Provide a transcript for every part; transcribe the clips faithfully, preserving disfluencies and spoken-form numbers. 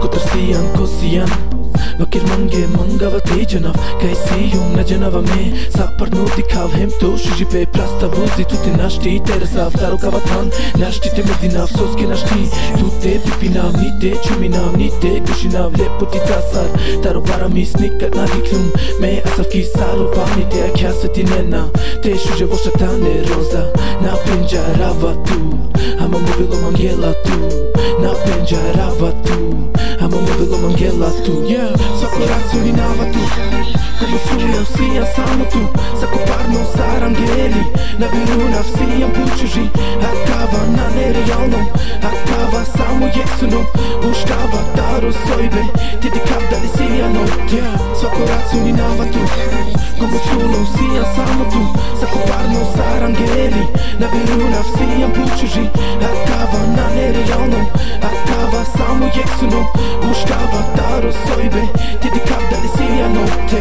Ako tërsian, kosian Vakir mange, mangava te gjënav Ka i si jum në gjënava me Sa për në di kav hem të shuji pe prasta vuzi Tu ti nashti i teresav Taro ka vatan, nashti te merdinav Sos ke nashti, tu te pipinav Ni te quminav, ni te gushinav Lepo ti casar, taro para mi snikat na diklum Me asaf ki saro pani te a kjasve ti nena Te shuje vosha tane roza Na penjarava tu Ama mu bilo mangela tu Na penjarava tu Ama mu bilo mangela tu Yeah, sa corazzo ni nava tu Come sulla sia samo tu Sa koparno sarangeli Na viruna vsijan pučuži Akava na nerealnom Akava samo jeksunom Uštava taro sojbe Ti di kav da li sijano Yeah, sa corazzo ni nava tu Come sulla sia samo tu Sa koparno sarangeli Na viruna vsijan pučuži Akava na nerealnom Akava samo jeksunom Uštava taro sojbe Ti di kav da li sijano te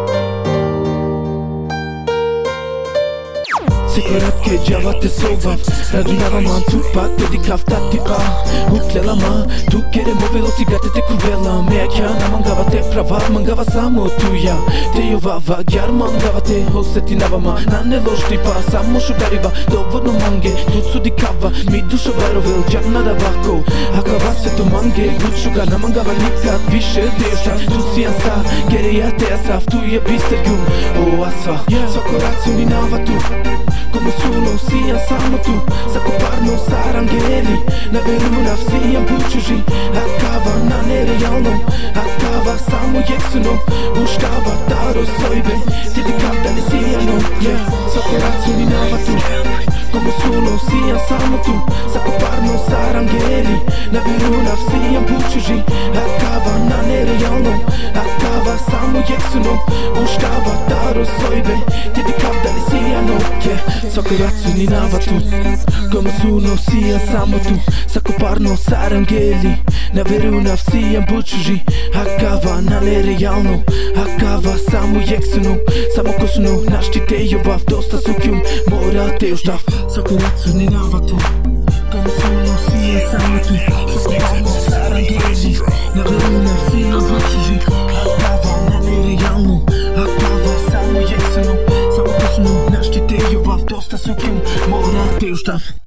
Sikorat ke gjava te sovav Radunava man tu pak te di kaftati a Uklela ma Tu kere mo veloci gate te kurvela Mea kja na mangava te prava Mangava samo tuja Te jovava gjar mangava te Hoseti nava ma Na ne ložni pa Samo šugariba Dovodno mange Tu su di kava Mi duša varovel Džak nada vako Akava sve to mange Gučuga na mangava nikad Više deša Tu si an sa Kere ja te asaf Tu je bister gjum O asfa Svako racu ni nava tu Come sono sia samo tu Sa koparno sarangeli Na veruna vsijan pučuži Akava na nerealnom Akava samo jeksunom Uštava taro sojbe Ti di kav da li sijano Yeah, sa corazzo ni nava tu Come sono sia samo tu Sa koparno sarangeli Na veruna vsijan pučuži Akava na nerealnom Akava samo jeksunom Uštava taro sojbe Ti di kav da li sijano Yeah, sa corazzo ni nava tu Come sono sia samo tu Sa koparno sarangeli Na veruna vsijan pučuži Akava na nerealno Akava samo jeksunom Samo kosuno našti te jovav Dosta sukjum mora te uštav Sa corazzo ni nava tu Come sono sia samo tu Sa koparno sarangeli Na veruna vsijan pučuži Akava na nerealno Akava samo jeksunom Samo kosuno našti te jovav Dosta sukjum mora te uštav